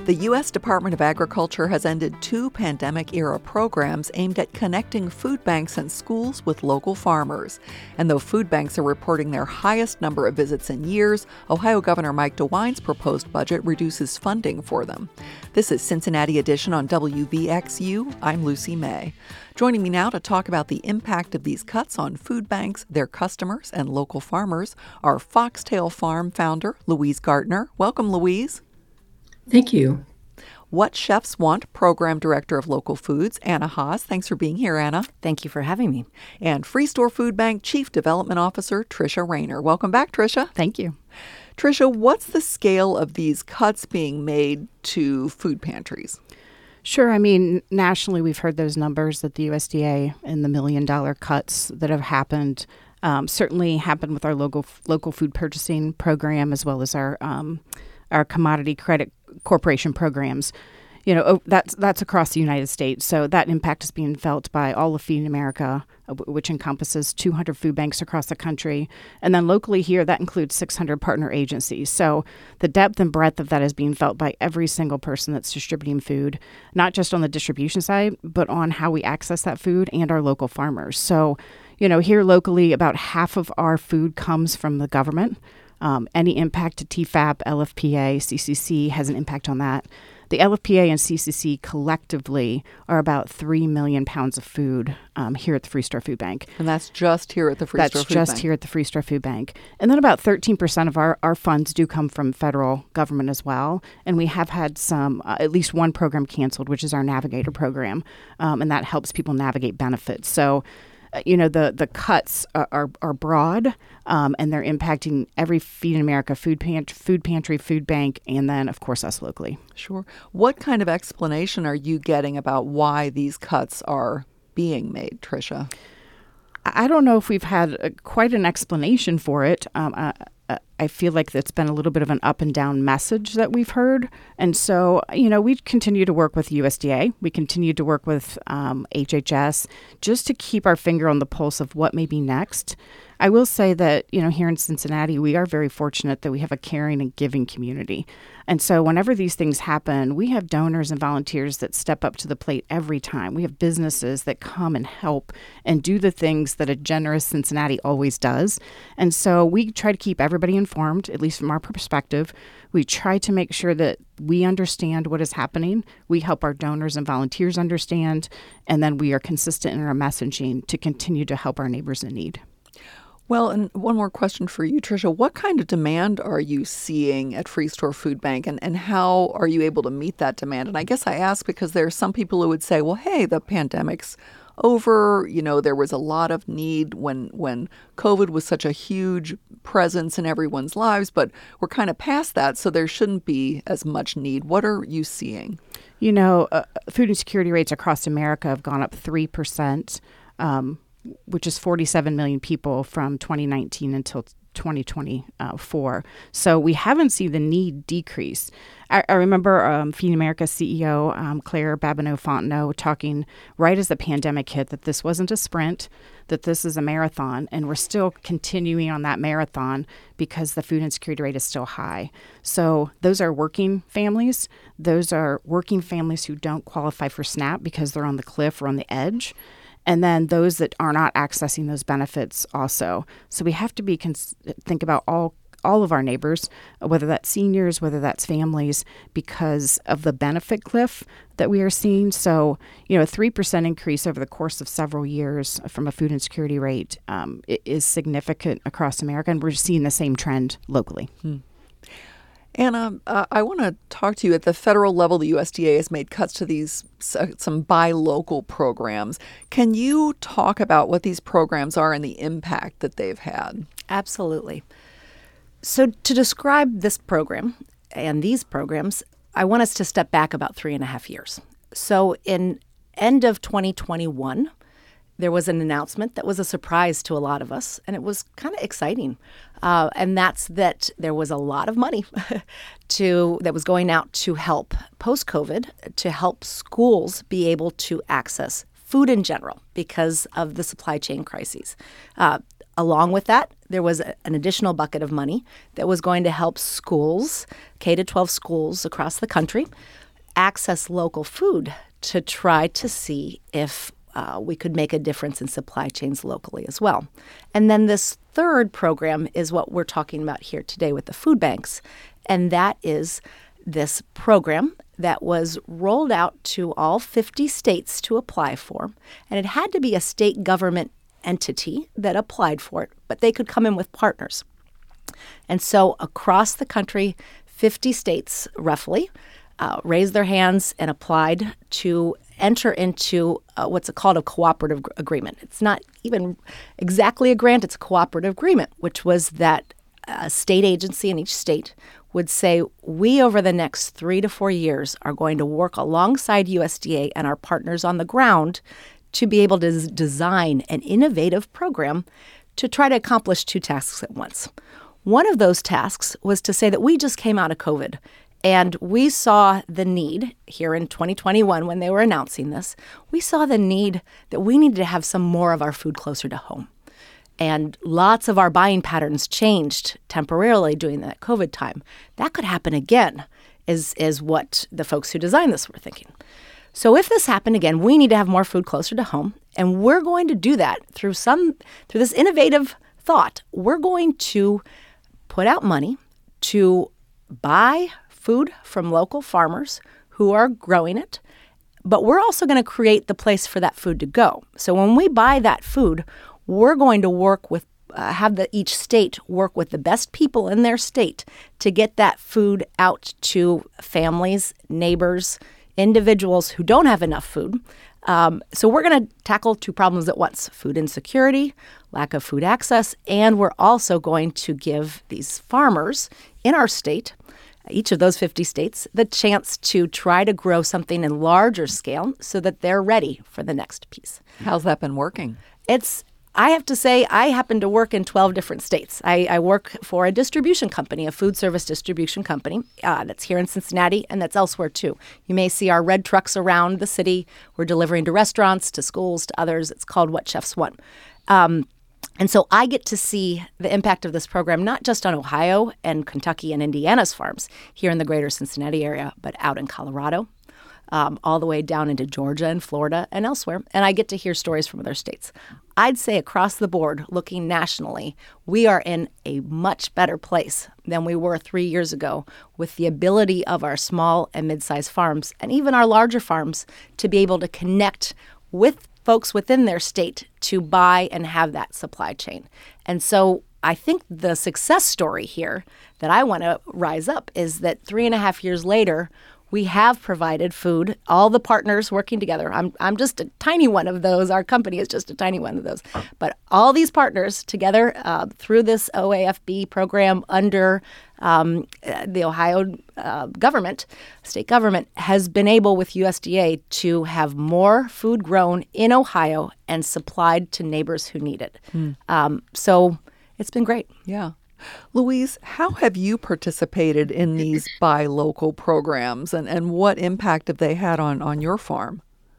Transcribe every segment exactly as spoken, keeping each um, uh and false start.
The U S Department of Agriculture has ended two pandemic-era programs aimed at connecting food banks and schools with local farmers. And though food banks are reporting their highest number of visits in years, Ohio Governor Mike DeWine's proposed budget reduces funding for them. This is Cincinnati Edition on W V X U. I'm Lucy May. Joining me now to talk about the impact of these cuts on food banks, their customers, and local farmers are Foxtail Farm founder Louise Gartner. Welcome, Louise. Thank you. What Chefs Want Program Director of Local Foods, Anna Haas. Thanks for being here, Anna. Thank you for having me. And Freestore Food Bank Chief Development Officer, Tricia Rayner. Welcome back, Tricia. Thank you. Tricia, what's the scale of these cuts being made to food pantries? Sure. I mean, nationally, we've heard those numbers that the U S D A and the million dollar cuts that have happened um, certainly happened with our local local food purchasing program as well as our um, our commodity credit corporation programs. You know, that's that's across the United States. So that impact is being felt by all of Feeding America, which encompasses two hundred food banks across the country. And then locally here, that includes six hundred partner agencies. So the depth and breadth of that is being felt by every single person that's distributing food, not just on the distribution side, but on how we access that food and our local farmers. So, you know, here locally, about half of our food comes from the government. Um, any impact to T FAP, L F P A, C C C has an impact on that. The L F P A and C C C collectively are about three million pounds of food um, here at the Freestore Food Bank. And that's just here at the Freestore Food Bank? That's just here at the Freestore Food Bank. And then about thirteen percent of our, our funds do come from federal government as well. And we have had some, uh, at least one program canceled, which is our Navigator program. Um, and that helps people navigate benefits. So you know, the, the cuts are, are, are broad, um, and they're impacting every Feed America food, pant- food pantry, food bank, and then, of course, us locally. Sure. What kind of explanation are you getting about why these cuts are being made, Tricia? I don't know if we've had a, quite an explanation for it. Um, I, I feel like it's been a little bit of an up and down message that we've heard. And so, you know, we continue to work with U S D A. We continue to work with um, H H S just to keep our finger on the pulse of what may be next. I will say that, you know, here in Cincinnati, we are very fortunate that we have a caring and giving community. And so whenever these things happen, we have donors and volunteers that step up to the plate every time. We have businesses that come and help and do the things that a generous Cincinnati always does. And so we try to keep everybody informed, at least from our perspective. We try to make sure that we understand what is happening. We help our donors and volunteers understand. And then we are consistent in our messaging to continue to help our neighbors in need. Well, and one more question for you, Tricia. What kind of demand are you seeing at Freestore Food Bank, and, and how are you able to meet that demand? And I guess I ask because there are some people who would say, well, hey, the pandemic's over. You know, there was a lot of need when, when COVID was such a huge presence in everyone's lives, but we're kind of past that, so there shouldn't be as much need. What are you seeing? You know, uh, food insecurity rates across America have gone up three percent. Um which is forty-seven million people from twenty nineteen until twenty twenty-four. So we haven't seen the need decrease. I, I remember um, Feeding America C E O um, Claire Babineau-Fontenot talking right as the pandemic hit that this wasn't a sprint, that this is a marathon, and we're still continuing on that marathon because the food insecurity rate is still high. So those are working families. Those are working families who don't qualify for SNAP because they're on the cliff or on the edge. And then those that are not accessing those benefits also. So we have to be cons- think about all all of our neighbors, whether that's seniors, whether that's families, because of the benefit cliff that we are seeing. So, you know, a three percent increase over the course of several years from a food insecurity rate um, is significant across America, and we're seeing the same trend locally. Hmm. Anna, uh, I want to talk to you. At the federal level, the U S D A has made cuts to these uh, some buy local programs. Can you talk about what these programs are and the impact that they've had? Absolutely. So to describe this program and these programs, I want us to step back about three and a half years. So in end of twenty twenty-one, there was an announcement that was a surprise to a lot of us, and it was kind of exciting. Uh, and that's that there was a lot of money to that was going out to help post-COVID, to help schools be able to access food in general because of the supply chain crises. Uh, Along with that, there was a, an additional bucket of money that was going to help schools, K to twelve schools across the country, access local food to try to see if uh, we could make a difference in supply chains locally as well. And then this third program is what we're talking about here today with the food banks, and that is this program that was rolled out to all fifty states to apply for, and it had to be a state government entity that applied for it, but they could come in with partners. And so across the country, fifty states roughly uh, raised their hands and applied to enter into uh, what's called a cooperative agreement. It's not even exactly a grant, it's a cooperative agreement, which was that a state agency in each state would say, we over the next three to four years are going to work alongside U S D A and our partners on the ground to be able to design an innovative program to try to accomplish two tasks at once. One of those tasks was to say that we just came out of COVID and we saw the need here in twenty twenty-one when they were announcing this, we saw the need that we needed to have some more of our food closer to home. And lots of our buying patterns changed temporarily during that COVID time. That could happen again, is, is what the folks who designed this were thinking. So if this happened again, we need to have more food closer to home, and we're going to do that through some through this innovative thought. We're going to put out money to buy food from local farmers who are growing it, but we're also going to create the place for that food to go. So when we buy that food, we're going to work with uh, have the each state work with the best people in their state to get that food out to families, neighbors, individuals who don't have enough food. Um, so we're going to tackle two problems at once: food insecurity, lack of food access, and we're also going to give these farmers in our state, each of those fifty states, the chance to try to grow something in larger scale so that they're ready for the next piece. How's that been working? It's I have to say, I happen to work in twelve different states. I, I work for a distribution company, a food service distribution company uh, that's here in Cincinnati and that's elsewhere too. You may see our red trucks around the city. We're delivering to restaurants, to schools, to others. It's called What Chefs Want. Um, and so I get to see the impact of this program, not just on Ohio and Kentucky and Indiana's farms here in the greater Cincinnati area, but out in Colorado, Um, all the way down into Georgia and Florida and elsewhere. And I get to hear stories from other states. I'd say across the board, looking nationally, we are in a much better place than we were three years ago with the ability of our small and mid-sized farms and even our larger farms to be able to connect with folks within their state to buy and have that supply chain. And so I think the success story here that I want to rise up is that three and a half years later, we have provided food, all the partners working together. I'm I'm just a tiny one of those. Our company is just a tiny one of those. But all these partners together uh, through this O A F B program under um, the Ohio uh, government, state government, has been able with U S D A to have more food grown in Ohio and supplied to neighbors who need it. Mm. Um, so it's been great. Yeah. Louise, how have you participated in these buy local programs, and, and what impact have they had on, on your farm?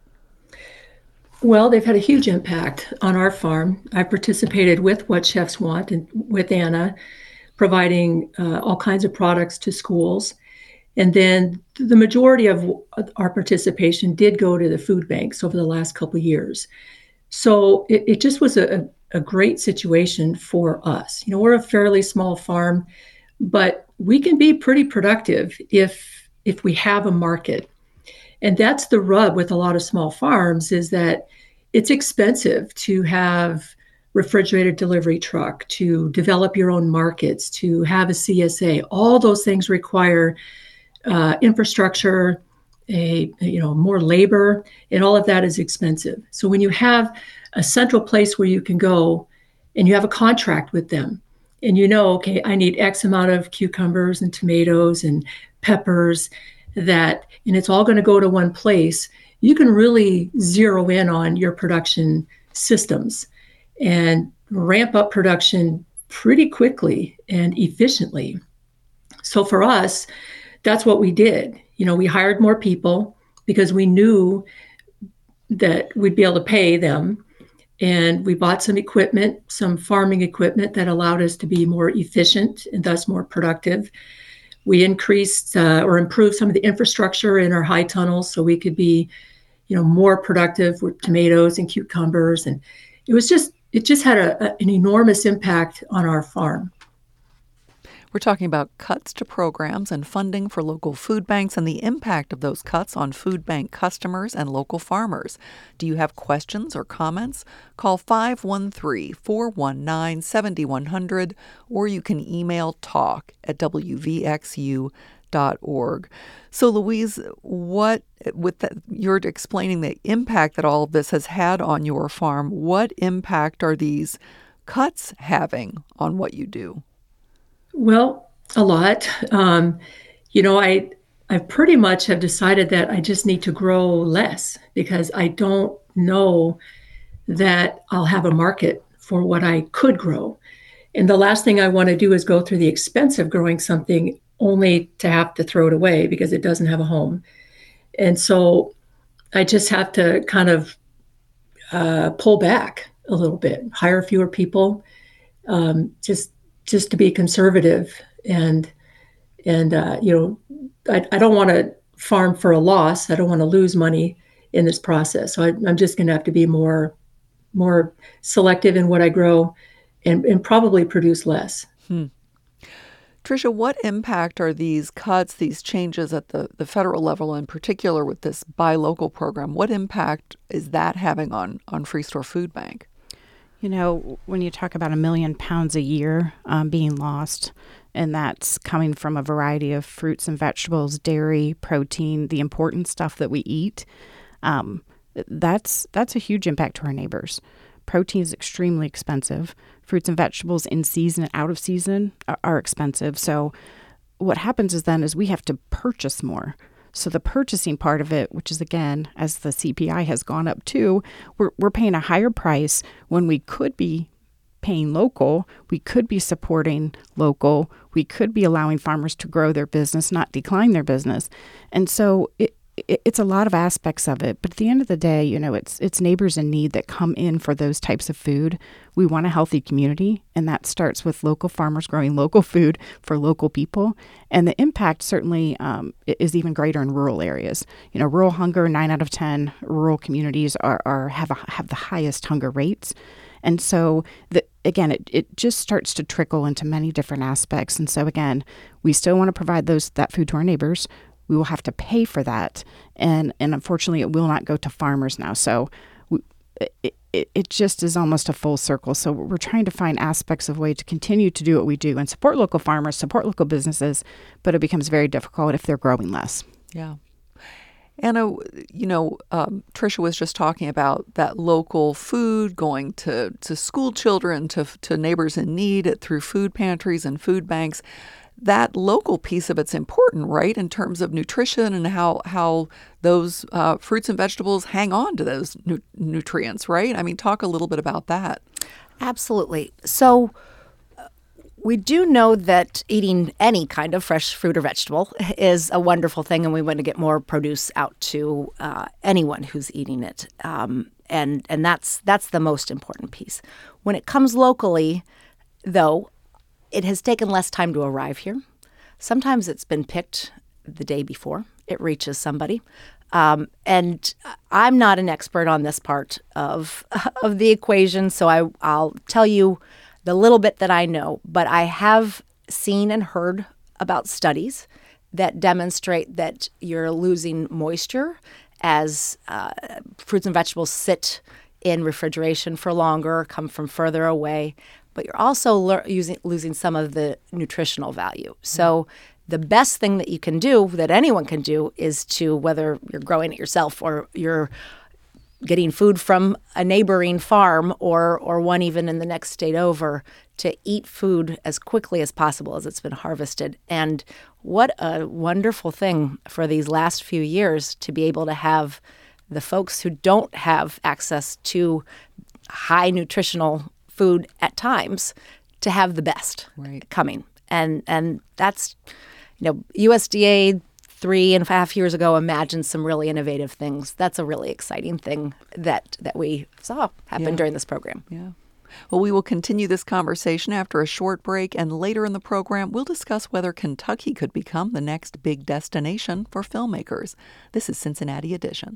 Well, they've had a huge impact on our farm. I've participated with What Chefs Want and with Anna, providing uh, all kinds of products to schools. And then the majority of our participation did go to the food banks over the last couple of years. So it, it just was a, a great situation for us. You know, we're a fairly small farm, but we can be pretty productive if if we have a market. And that's the rub with a lot of small farms, is that it's expensive to have refrigerated delivery truck, to develop your own markets, to have a C S A. All those things require uh, infrastructure, a you know more labor, and all of that is expensive. So when you have a central place where you can go and you have a contract with them and you know, okay, I need X amount of cucumbers and tomatoes and peppers, that, and it's all going to go to one place, you can really zero in on your production systems and ramp up production pretty quickly and efficiently. So for us, that's what we did. You know, we hired more people because we knew that we'd be able to pay them. And we bought some equipment, some farming equipment that allowed us to be more efficient and thus more productive. We increased uh, or improved some of the infrastructure in our high tunnels so we could be, you know, more productive with tomatoes and cucumbers. And it was just, it just had a, a, an enormous impact on our farm. We're talking about cuts to programs and funding for local food banks and the impact of those cuts on food bank customers and local farmers. Do you have questions or comments? Call five one three, four one nine, seven one zero zero or you can email talk at w v x u dot org. So, Louise, what with the, you're explaining the impact that all of this has had on your farm. What impact are these cuts having on what you do? Well, a lot. Um, you know, I I pretty much have decided that I just need to grow less because I don't know that I'll have a market for what I could grow. And the last thing I want to do is go through the expense of growing something only to have to throw it away because it doesn't have a home. And so I just have to kind of uh, pull back a little bit, hire fewer people, um, just just to be conservative and, and uh, you know, I, I don't want to farm for a loss. I don't want to lose money in this process. So I, I'm just going to have to be more, more selective in what I grow and, and probably produce less. Hmm. Tricia, what impact are these cuts, these changes at the, the federal level, in particular with this Buy Local program, what impact is that having on, on Free Store Food Bank? You know, when you talk about a million pounds a year um, being lost, and that's coming from a variety of fruits and vegetables, dairy, protein, the important stuff that we eat, um, that's that's a huge impact to our neighbors. Protein is extremely expensive. Fruits and vegetables in season and out of season are, are expensive. So what happens is then is we have to purchase more. So the purchasing part of it, which is, again, as the C P I has gone up too, we're we're paying a higher price when we could be paying local, we could be supporting local, we could be allowing farmers to grow their business, not decline their business. And so it, it, it's a lot of aspects of it. But at the end of the day, you know, it's it's neighbors in need that come in for those types of food. We want a healthy community, and that starts with local farmers growing local food for local people. And the impact certainly um, is even greater in rural areas. You know, rural hunger, nine out of ten rural communities are, are have a, have the highest hunger rates. And so, the, again, it, it just starts to trickle into many different aspects. And so, again, we still want to provide those that food to our neighbors. We will have to pay for that. And, and unfortunately, it will not go to farmers now. So we, it, it, it just is almost a full circle. So we're trying to find aspects of way to continue to do what we do and support local farmers, support local businesses, but it becomes very difficult if they're growing less. Yeah. Anna, you know, um, Tricia was just talking about that local food going to, to school children, to to neighbors in need through food pantries and food banks. That local piece of it's important, right, in terms of nutrition and how how those uh, fruits and vegetables hang on to those nu- nutrients, right? I mean, talk a little bit about that. Absolutely. So we do know that eating any kind of fresh fruit or vegetable is a wonderful thing, and we want to get more produce out to uh, anyone who's eating it. Um, and and that's that's the most important piece. When it comes locally, though, it has taken less time to arrive here. Sometimes it's been picked the day before it reaches somebody. Um, and I'm not an expert on this part of of the equation, so I, I'll tell you the little bit that I know. But I have seen and heard about studies that demonstrate that you're losing moisture as uh, fruits and vegetables sit in refrigeration for longer, come from further away. But you're also le- using, losing some of the nutritional value. So the best thing that you can do, that anyone can do, is to, whether you're growing it yourself or you're getting food from a neighboring farm or or one even in the next state over, to eat food as quickly as possible as it's been harvested. And what a wonderful thing for these last few years to be able to have the folks who don't have access to high nutritional food at times to have the best right. coming. And and that's, you know, U S D A three and a half years ago imagined some really innovative things. That's a really exciting thing that, that we saw happen Yeah. during this program. Yeah. Well, we will continue this conversation after a short break, and later in the program, we'll discuss whether Kentucky could become the next big destination for filmmakers. This is Cincinnati Edition.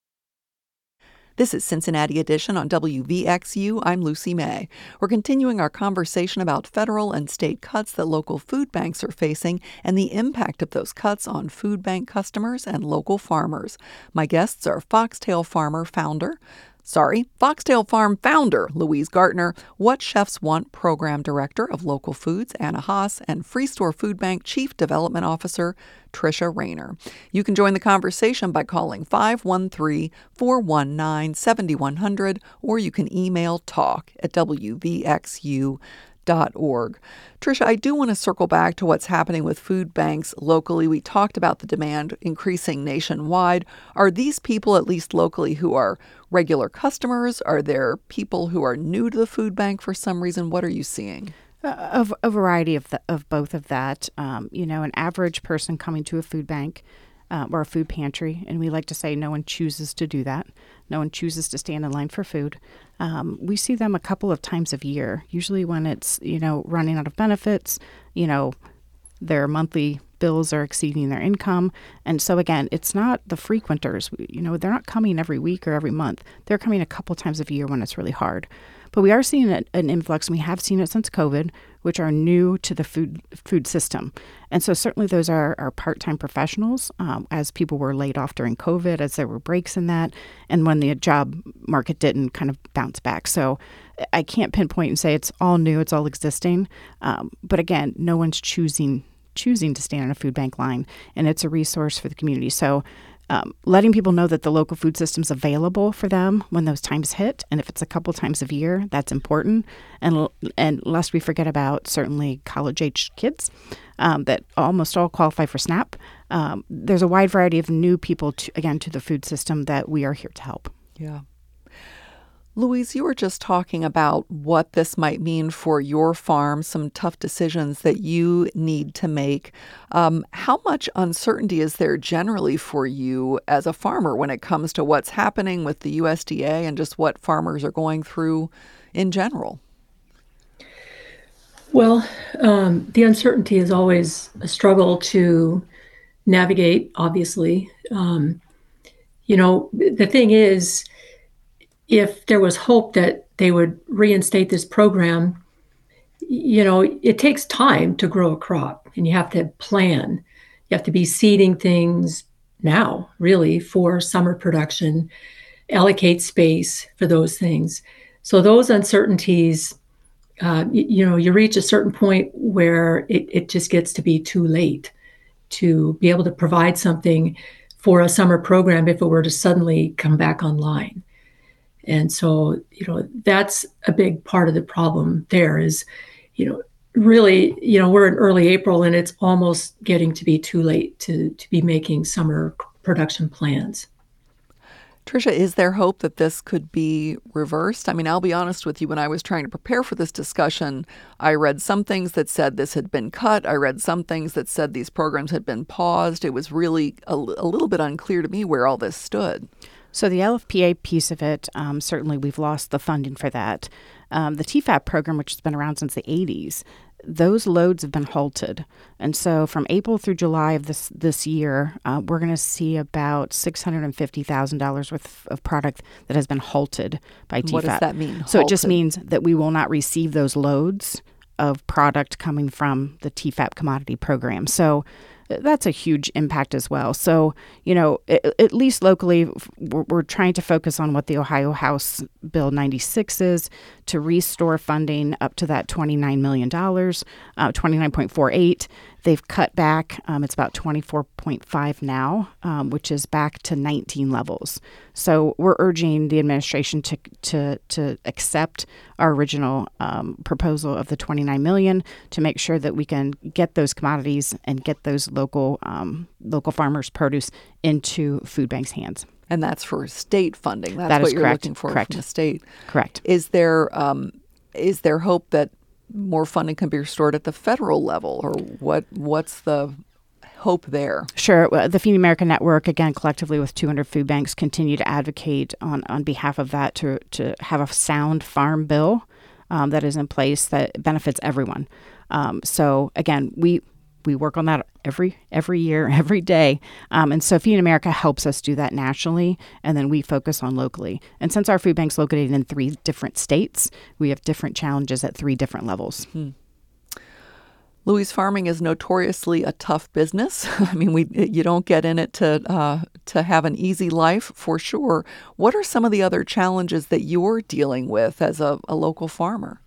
This is Cincinnati Edition on W V X U. I'm Lucy May. We're continuing our conversation about federal and state cuts that local food banks are facing and the impact of those cuts on food bank customers and local farmers. My guests are Foxtail Farmer founder, Sorry, Foxtail Farm founder Louise Gartner, What Chefs Want program director of Local Foods Anna Haas, and Free Store Food Bank Chief Development Officer Tricia Rayner. You can join the conversation by calling five one three, four one nine, seven one zero zero or you can email talk at w v x u dot org. Tricia, I do want to circle back to what's happening with food banks locally. We talked about the demand increasing nationwide. Are these people, at least locally, who are regular customers? Are there people who are new to the food bank for some reason? What are you seeing? A, a variety of the, of both of that. Um, you know, an average person coming to a food bank uh, or a food pantry, and we like to say no one chooses to do that. No one chooses to stand in line for food. Um, we see them a couple of times a year, usually when it's, you know, running out of benefits, you know, their monthly bills are exceeding their income. And so, again, it's not the frequenters. You know, they're not coming every week or every month. They're coming a couple times a year when it's really hard. But we are seeing an, an influx, and we have seen it since COVID, which are new to the food food system. And so certainly those are, are part-time professionals, um, as people were laid off during COVID, as there were breaks in that, and when the job market didn't kind of bounce back. So I can't pinpoint and say it's all new, it's all existing. Um, but again, no one's choosing choosing to stand in a food bank line, and it's a resource for the community. So Um, letting people know that the local food system's available for them when those times hit, and if it's a couple times a year, that's important. And and lest we forget about certainly college-age kids um, that almost all qualify for SNAP. Um, there's a wide variety of new people, to, again, to the food system that we are here to help. Yeah. Louise, you were just talking about what this might mean for your farm, some tough decisions that you need to make. Um, how much uncertainty is there generally for you as a farmer when it comes to what's happening with the U S D A and just what farmers are going through in general? Well, um, the uncertainty is always a struggle to navigate, obviously. Um, you know, the thing is, if there was hope that they would reinstate this program, you know, it takes time to grow a crop, and you have to plan. You have to be seeding things now, really, for summer production, allocate space for those things. So those uncertainties, uh, you, you know, you reach a certain point where it, it just gets to be too late to be able to provide something for a summer program if it were to suddenly come back online. And so, you know, that's a big part of the problem there is, you know, really, you know, we're in early April and it's almost getting to be too late to, to be making summer production plans. Tricia, is there hope that this could be reversed? I mean, I'll be honest with you, when I was trying to prepare for this discussion, I read some things that said this had been cut. I read some things that said these programs had been paused. It was really a, a little bit unclear to me where all this stood. So the L F P A piece of it, um, certainly we've lost the funding for that. Um, the T FAP program, which has been around since the eighties, those loads have been halted. And so from April through July of this this year, uh, we're going to see about six hundred fifty thousand dollars worth of product that has been halted by T FAP. What does that mean? So halted? It just means that we will not receive those loads of product coming from the T FAP commodity program. So that's a huge impact as well. So, you know, at, at least locally, we're, we're trying to focus on what the Ohio House Bill ninety-six is to restore funding up to that twenty-nine million dollars, uh, twenty-nine point four eight. They've cut back. Um, it's about twenty-four point five now, um, which is back to nineteen levels. So we're urging the administration to to to accept our original um, proposal of the twenty-nine million dollars to make sure that we can get those commodities and get those local um, local farmers' produce into food banks' hands. And that's for state funding. That's that what is you're correct. looking for Correct. from the state. Correct. Is there um, is there hope that more funding can be restored at the federal level, or what? What's the hope there? Sure. Well, the Feeding America Network, again, collectively with two hundred food banks, continue to advocate on, on behalf of that to, to have a sound farm bill um, that is in place that benefits everyone. Um, so, again, we we work on that every every year, every day. Um, and so Feeding America helps us do that nationally, and then we focus on locally. And since our food bank's located in three different states, we have different challenges at three different levels. Hmm. Louise, farming is notoriously a tough business. I mean, we you don't get in it to uh, to have an easy life, for sure. What are some of the other challenges that you're dealing with as a, a local farmer?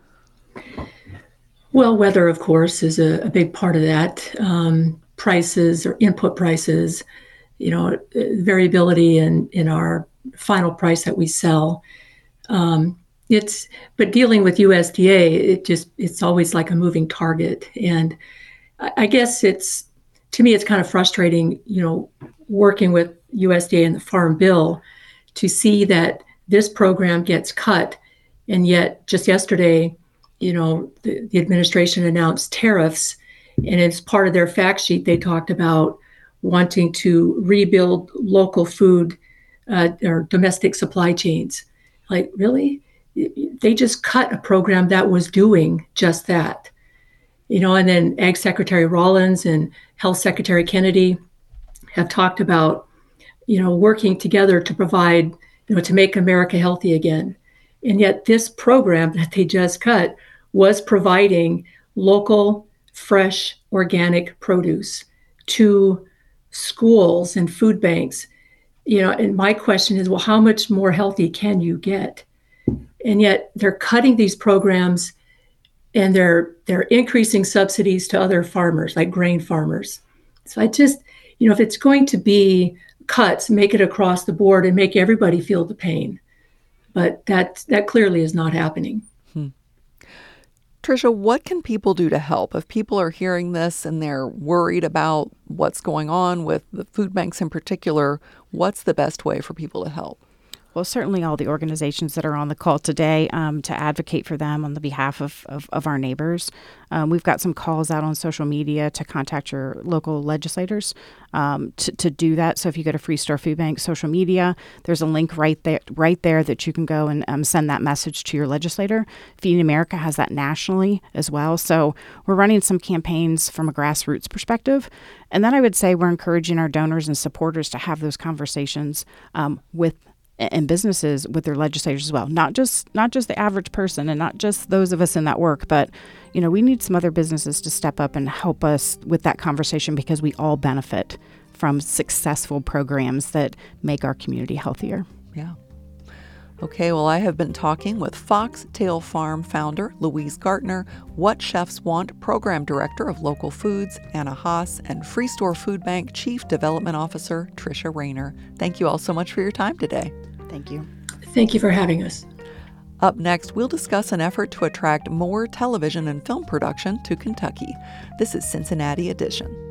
Well, weather, of course, is a, a big part of that. Um, prices or input prices, you know, variability in, in our final price that we sell. Um, it's but dealing with U S D A, it just it's always like a moving target. And I, I guess it's to me, it's kind of frustrating, you know, working with U S D A and the Farm Bill to see that this program gets cut, and yet just yesterday, you know, the, the administration announced tariffs, and as part of their fact sheet, they talked about wanting to rebuild local food uh, or domestic supply chains. Like, really? They just cut a program that was doing just that. You know, and then Ag Secretary Rollins and Health Secretary Kennedy have talked about, you know, working together to provide, you know, to make America healthy again. And yet this program that they just cut was providing local, fresh, organic produce to schools and food banks. You know, and my question is, well, how much more healthy can you get? And yet they're cutting these programs, and they're they're increasing subsidies to other farmers, like grain farmers. So I just, you know, if it's going to be cuts, make it across the board and make everybody feel the pain. But that that clearly is not happening. Hmm. Tricia, what can people do to help? If people are hearing this and they're worried about what's going on with the food banks in particular, what's the best way for people to help? Well, certainly all the organizations that are on the call today um, to advocate for them on the behalf of, of, of our neighbors. Um, we've got some calls out on social media to contact your local legislators um, to, to do that. So if you go to Freestore Food Bank social media, there's a link right there right there that you can go and um, send that message to your legislator. Feeding America has that nationally as well. So we're running some campaigns from a grassroots perspective. And then I would say we're encouraging our donors and supporters to have those conversations um, with and businesses with their legislators as well. Not just not just the average person and not just those of us in that work, but you know, we need some other businesses to step up and help us with that conversation, because we all benefit from successful programs that make our community healthier. Yeah. Okay, well, I have been talking with Foxtail Farm founder Louise Gartner, What Chefs Want Program Director of Local Foods Anna Haas, and Freestore Food Bank Chief Development Officer Tricia Rayner. Thank you all so much for your time today. Thank you. Thank you for having us. Up next, we'll discuss an effort to attract more television and film production to Kentucky. This is Cincinnati Edition.